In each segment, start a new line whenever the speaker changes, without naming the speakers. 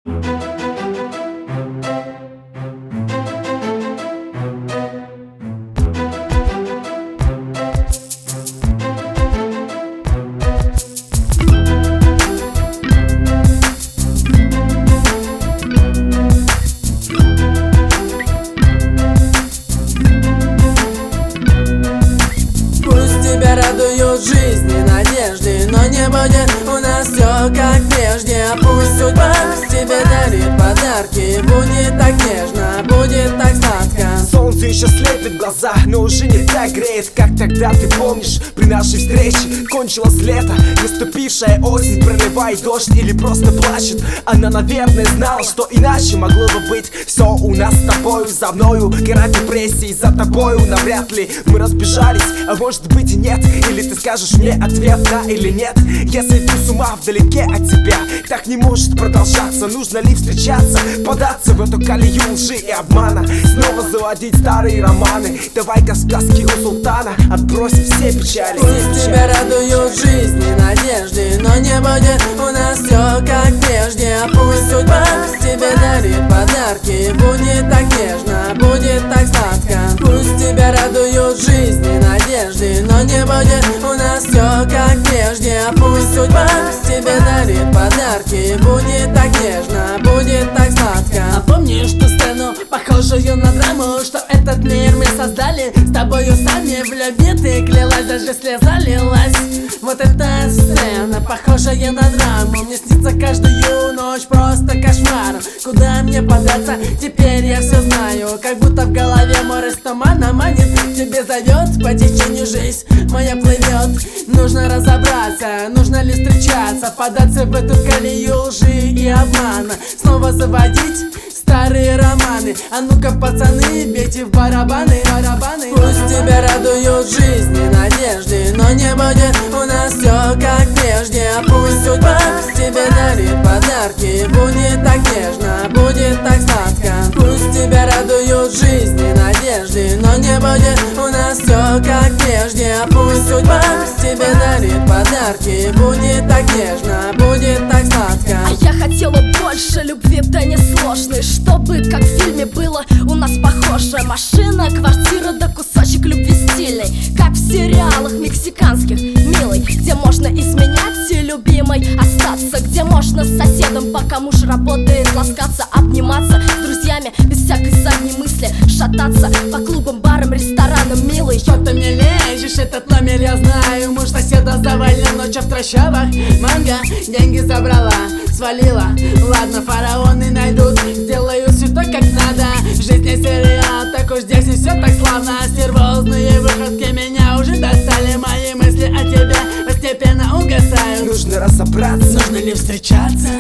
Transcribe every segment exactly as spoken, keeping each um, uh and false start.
Радуют жизни, надежды, но не будет у нас все как прежде. А пусть судьба тебе дарит подарки, будет так нежно, будет так сладко.
Солнце еще слепит глаза, но уже не так греет, как тогда, ты помнишь, при нашей встрече. Кончилось лето, наступившая осень, проливает дождь или просто плачет. Она, наверное, знала, что иначе могло бы быть. Все у нас с тобою, за мною гора депрессии, за тобою навряд ли мы разбежались, а может быть и нет. Или ты скажешь мне ответ, да или нет. Я сойду с ума вдалеке от тебя, так не может продолжаться. Нужно ли встречаться, податься в эту колею лжи и обмана, снова заводить старые романы? Давай-ка сказки у султана, отбросим все печали.
Пусть тебя радуют жизни, надежды, но не будет у нас все как прежде. А пусть судьба тебе дарит подарки, будет так нежно, будет так сладко. Пусть тебя радуют жизни, надежды, но не будет у нас все как прежде. А пусть судьба тебе дарит подарки, будет так нежно, будет так сладко.
А помнишь ту сцену, похожую на драму, что этот мир мы создали с тобою сами? В любви ты клялась, даже слеза лилась. Вот эта сцена, похожая на драму, мне снится каждую ночь просто кошмар. Куда мне податься, теперь я все знаю, как будто в голове море с тумана манит. Тебе зовет по течению жизнь моя плывет. Нужно разобраться, нужно ли встречаться, податься в эту колею лжи и обмана, снова заводить старые романы. А ну-ка, пацаны, бейте в барабаны, барабаны.
Пусть тебя радуют жизни, надежды, но не будет у нас все как прежде. А пусть судьба тебе дарит подарки, будет так нежно, будет так сладко. Пусть тебя радуют жизни, надежды, но не будет у нас все как прежде. А пусть судьба тебе дарит подарки, будет так нежно, будет так сладко.
А я хотела больше любви, да не сложной, чтобы как в фильме было у нас похоже. Машина, квартира, да кусочек любви стильный, как в сериалах мексиканских, милый, где можно изменять и любимой остаться, где можно с соседом, пока муж работает, ласкаться, обниматься с друзьями без всякой задней мысли, шататься по клубам, барам, ресторанам, милый.
Что ты мне лезешь, этот номер я знаю. Муж соседа завалил ночью в трущобах. Манго деньги забрала, свалила. Ладно, фараоны найдут, сделаю все так, как надо. В жизни сериал, так уж здесь не все так славно. Стервозные выходки меня уже достали. Мои мысли о тебе постепенно угасают.
Нужно разобраться,
нужно ли встречаться.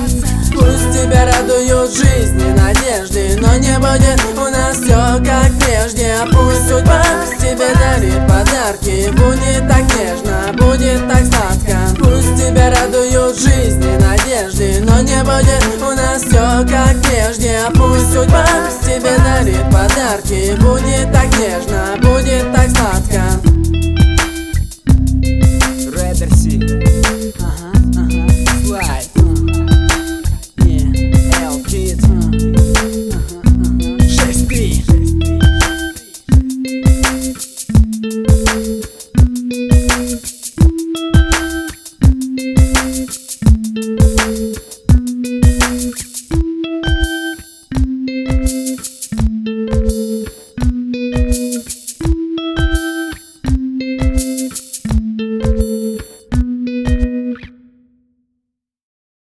Пусть тебя радуют жизни, надежды, но не будет у нас все как прежде. А пусть судьба тебе дарит подарки, будет так нежно, будет так сладко. Пусть тебя радуют жизни, надежды, но не будет у нас все как прежде. А пусть судьба тебе дарит подарки, будет так нежно, будет так сладко.